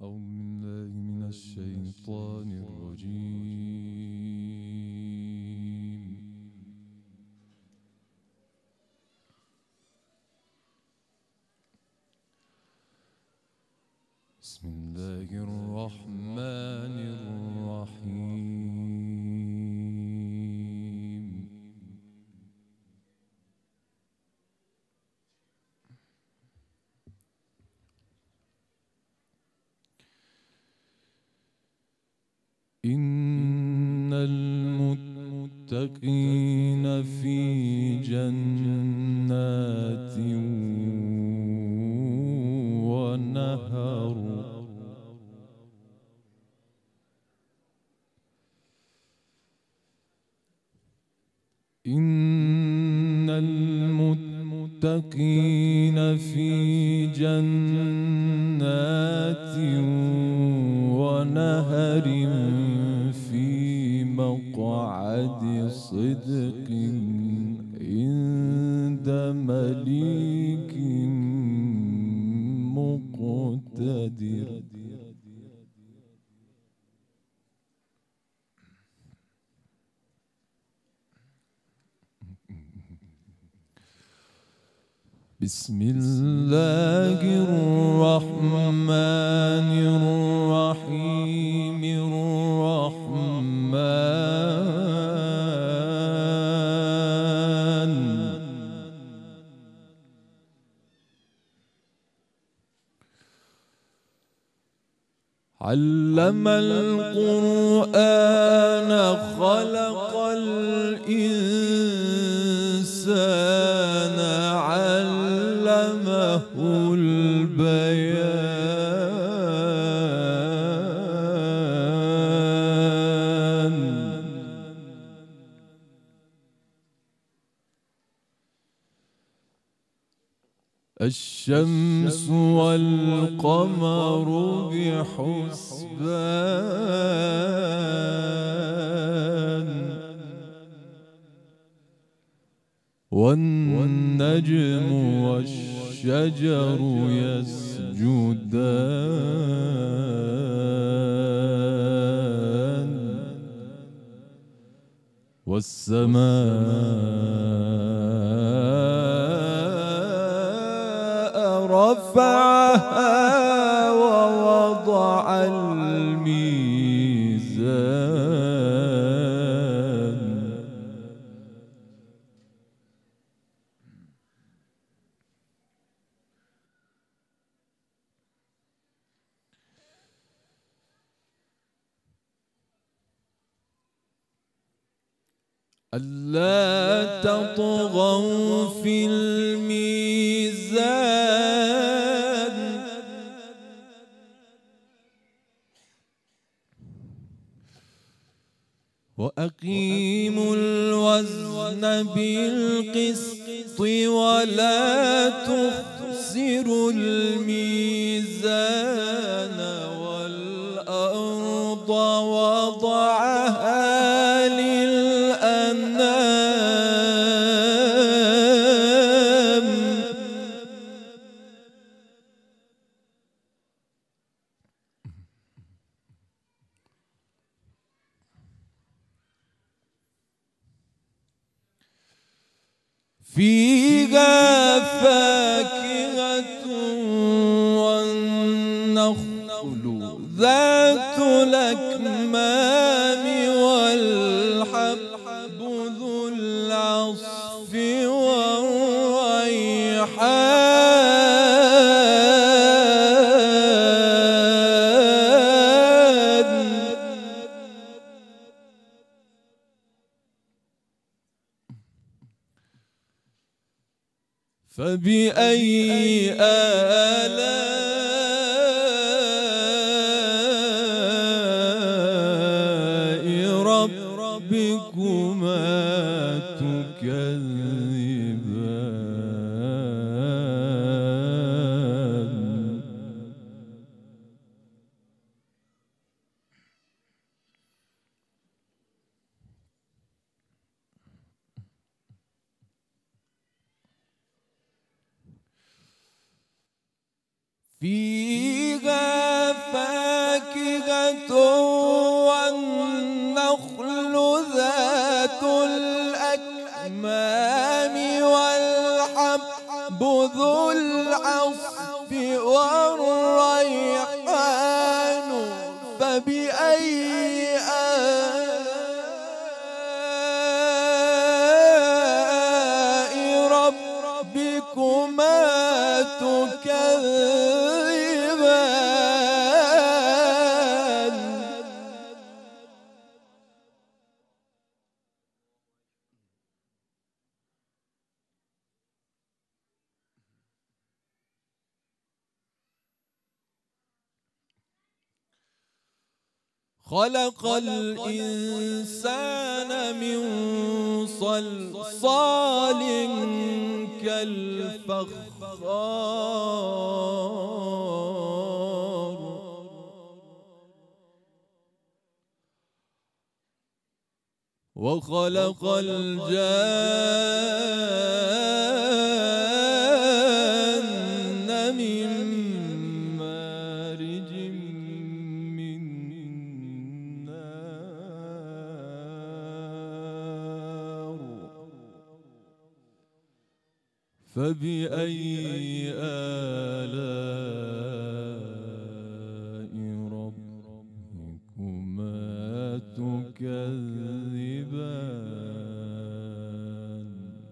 أعوذ بالله من الشيطان الرجيم. بسم الله الرحمن الرحيم. إن المتقين في جنات ونهر. إن المتقين في جنات ونهر في مقعد صدق عند مليك مقتدر. بسم الله الرحمن الرحيم. علم القرآن خلق الإنسان علمه البيان. الشمس والقمر بحسبان والنجم والشجر يسجدان والسماء رفعها ووضع الميزان. ألا تطغوا في الميزان وأقيموا الوزن بالقسط ولا تخسروا الميزان والأرض وضعها فيها فاكهة والنخل ذات الأكمام والحب ذو العصف والريحان. فبأي آلاء ربكما تكذبان. فيها فاكهة والنخل ذات الأكمام والحب ذو العصف والريحان فبأي آلاء ربكما تكذبان خلق الإنسان من صلصال كالفخار وخلق الجان من مارج من نار فبأي آلاء ربكما تكذبان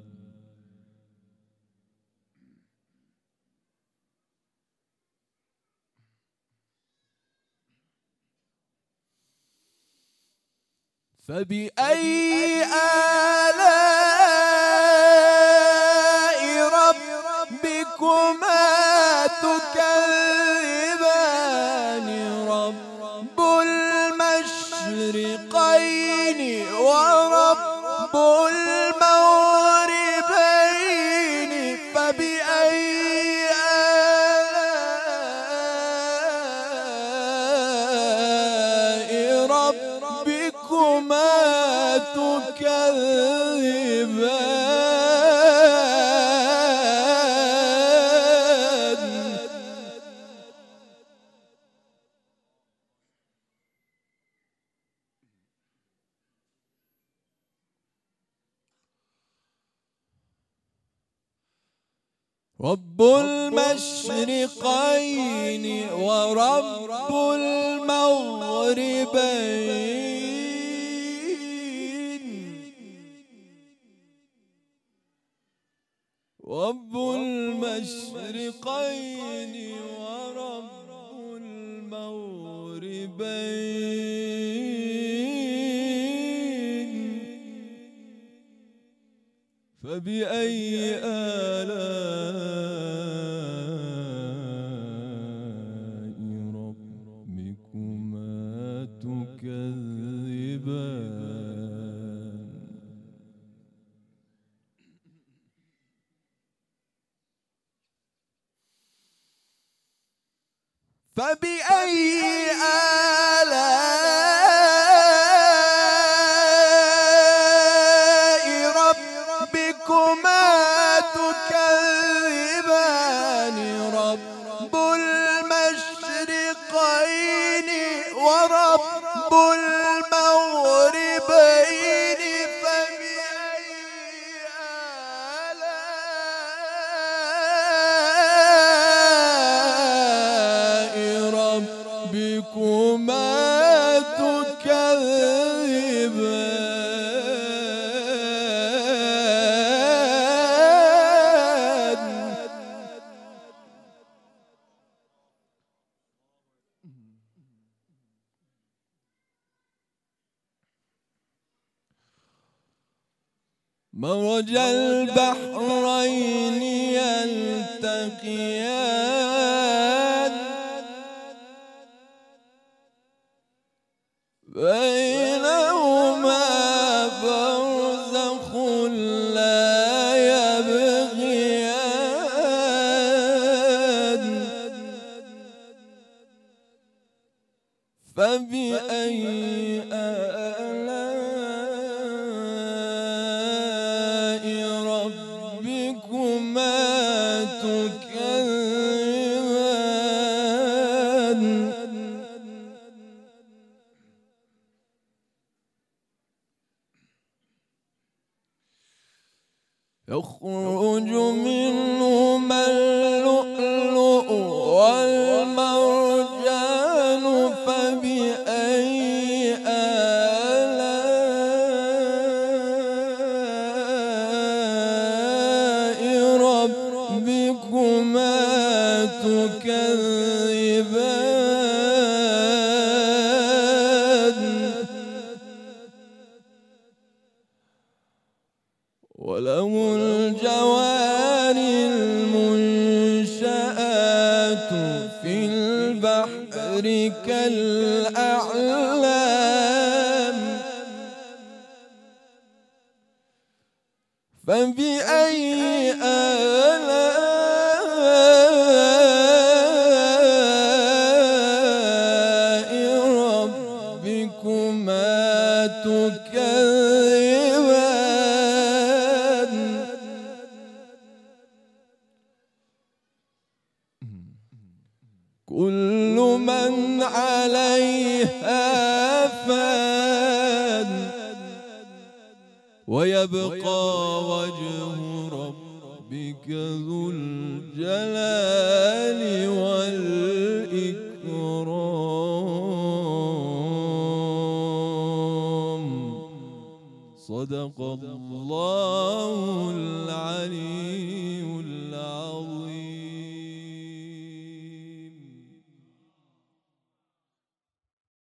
فبأي آلاء ربكما تكذبان رب المشرقين ورب المغربين فبأي آلاء ربكما تكذبان رب المشرقين ورب المغربين رب المشرقين ورب المغربين فبأي آلاء ربكما تكذبان فبأي آلاء ربكما تكذبان رب المشرقين ورب المغربين فبأي آلاء ربكما تكذبان مرج البحرين يلتقيان بينهما برزخ لا يبغيان فبأي آلاء ربكما تكذبان يخرج منهما اللؤلؤ والمرجان فبأي آلاء ربكما تكذبان وله الجوار المنشآت في البحر كالأعلام فبأي آلاء ربكما تكذبان كل من عليها فان ويبقى وجه ربك ذو الجلال والإكرام صدق الله العلي